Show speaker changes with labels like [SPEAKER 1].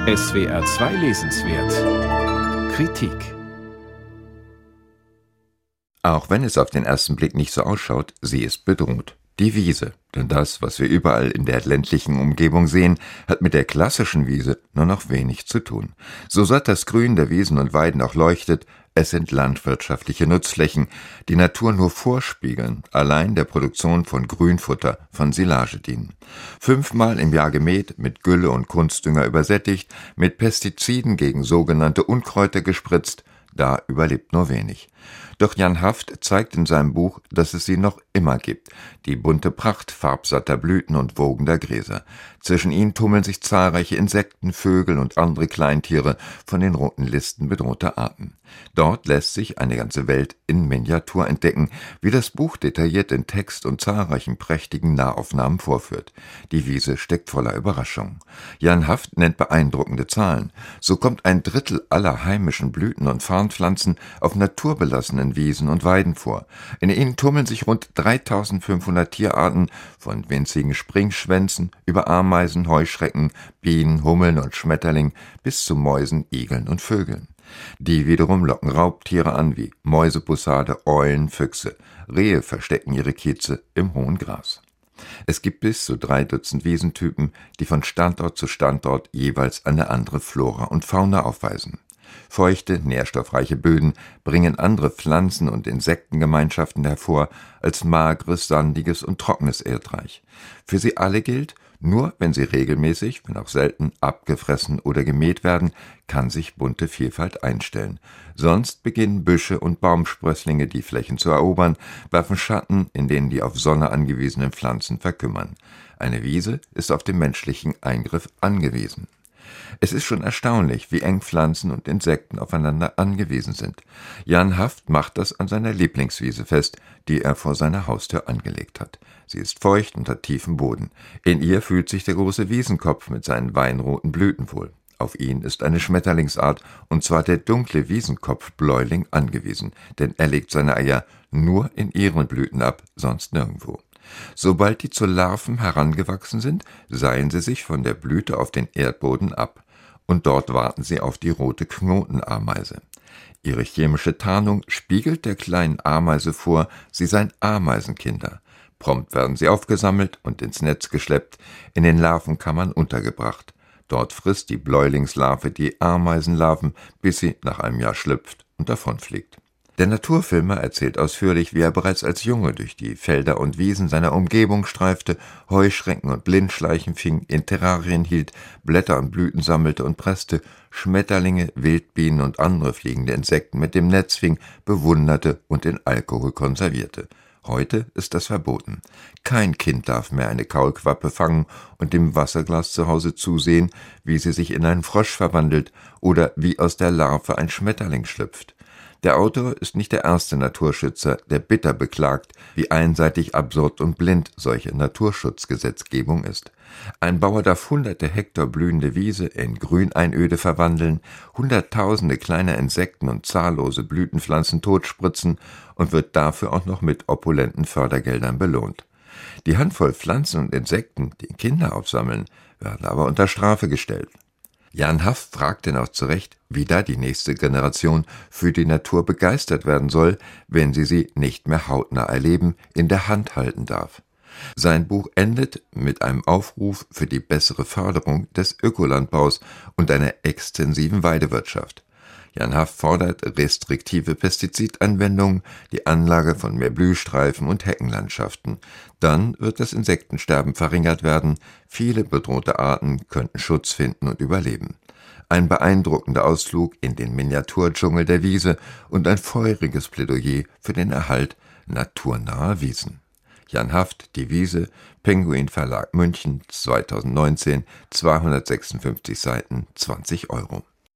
[SPEAKER 1] SWR 2 Lesenswert Kritik.
[SPEAKER 2] Auch wenn es auf den ersten Blick nicht so ausschaut, sie ist bedroht. Die Wiese, denn das, was wir überall in der ländlichen Umgebung sehen, hat mit der klassischen Wiese nur noch wenig zu tun. So satt das Grün der Wiesen und Weiden auch leuchtet, es sind landwirtschaftliche Nutzflächen, die Natur nur vorspiegeln, allein der Produktion von Grünfutter, von Silage dienen. 5-mal im Jahr gemäht, mit Gülle und Kunstdünger übersättigt, mit Pestiziden gegen sogenannte Unkräuter gespritzt, da überlebt nur wenig. Doch Jan Haft zeigt in seinem Buch, dass es sie noch immer gibt, die bunte Pracht farbsatter Blüten und wogender Gräser. Zwischen ihnen tummeln sich zahlreiche Insekten, Vögel und andere Kleintiere von den roten Listen bedrohter Arten. Dort lässt sich eine ganze Welt in Miniatur entdecken, wie das Buch detailliert in Text und zahlreichen prächtigen Nahaufnahmen vorführt. Die Wiese steckt voller Überraschungen. Jan Haft nennt beeindruckende Zahlen. So kommt 1/3 aller heimischen Blüten und Farnpflanzen auf naturbelassenen Wiesen und Weiden vor. In ihnen tummeln sich rund 3500 Tierarten, von winzigen Springschwänzen über Ameisen, Heuschrecken, Bienen, Hummeln und Schmetterlingen bis zu Mäusen, Igeln und Vögeln. Die wiederum locken Raubtiere an wie Mäusebussarde, Eulen, Füchse. Rehe verstecken ihre Kieze im hohen Gras. Es gibt bis zu 3 Dutzend Wiesentypen, die von Standort zu Standort jeweils eine andere Flora und Fauna aufweisen. Feuchte, nährstoffreiche Böden bringen andere Pflanzen- und Insektengemeinschaften hervor als mageres, sandiges und trockenes Erdreich. Für sie alle gilt: Nur wenn sie regelmäßig, wenn auch selten, abgefressen oder gemäht werden, kann sich bunte Vielfalt einstellen. Sonst beginnen Büsche und Baumsprösslinge die Flächen zu erobern, werfen Schatten, in denen die auf Sonne angewiesenen Pflanzen verkümmern. Eine Wiese ist auf den menschlichen Eingriff angewiesen. Es ist schon erstaunlich, wie eng Pflanzen und Insekten aufeinander angewiesen sind. Jan Haft macht das an seiner Lieblingswiese fest, die er vor seiner Haustür angelegt hat. Sie ist feucht und hat tiefen Boden. In ihr fühlt sich der große Wiesenkopf mit seinen weinroten Blüten wohl. Auf ihn ist eine Schmetterlingsart, und zwar der dunkle Wiesenkopfbläuling, angewiesen, denn er legt seine Eier nur in ihren Blüten ab, sonst nirgendwo. Sobald die zu Larven herangewachsen sind, seilen sie sich von der Blüte auf den Erdboden ab, und dort warten sie auf die rote Knotenameise. Ihre chemische Tarnung spiegelt der kleinen Ameise vor, sie seien Ameisenkinder. Prompt werden sie aufgesammelt und ins Netz geschleppt, in den Larvenkammern untergebracht. Dort frisst die Bläulingslarve die Ameisenlarven, bis sie nach einem Jahr schlüpft und davonfliegt. Der Naturfilmer erzählt ausführlich, wie er bereits als Junge durch die Felder und Wiesen seiner Umgebung streifte, Heuschrecken und Blindschleichen fing, in Terrarien hielt, Blätter und Blüten sammelte und presste, Schmetterlinge, Wildbienen und andere fliegende Insekten mit dem Netz fing, bewunderte und in Alkohol konservierte. Heute ist das verboten. Kein Kind darf mehr eine Kaulquappe fangen und dem Wasserglas zu Hause zusehen, wie sie sich in einen Frosch verwandelt oder wie aus der Larve ein Schmetterling schlüpft. Der Autor ist nicht der erste Naturschützer, der bitter beklagt, wie einseitig absurd und blind solche Naturschutzgesetzgebung ist. Ein Bauer darf hunderte Hektar blühende Wiese in Grüneinöde verwandeln, hunderttausende kleiner Insekten und zahllose Blütenpflanzen totspritzen und wird dafür auch noch mit opulenten Fördergeldern belohnt. Die Handvoll Pflanzen und Insekten, die Kinder aufsammeln, werden aber unter Strafe gestellt. Jan Haft fragt denn auch zu Recht, wie da die nächste Generation für die Natur begeistert werden soll, wenn sie nicht mehr hautnah erleben, in der Hand halten darf. Sein Buch endet mit einem Aufruf für die bessere Förderung des Ökolandbaus und einer extensiven Weidewirtschaft. Jan Haft fordert restriktive Pestizidanwendungen, die Anlage von mehr Blühstreifen und Heckenlandschaften. Dann wird das Insektensterben verringert werden, viele bedrohte Arten könnten Schutz finden und überleben. Ein beeindruckender Ausflug in den Miniaturdschungel der Wiese und ein feuriges Plädoyer für den Erhalt naturnaher Wiesen. Jan Haft, Die Wiese, Penguin Verlag München, 2019, 256 Seiten, 20 Euro.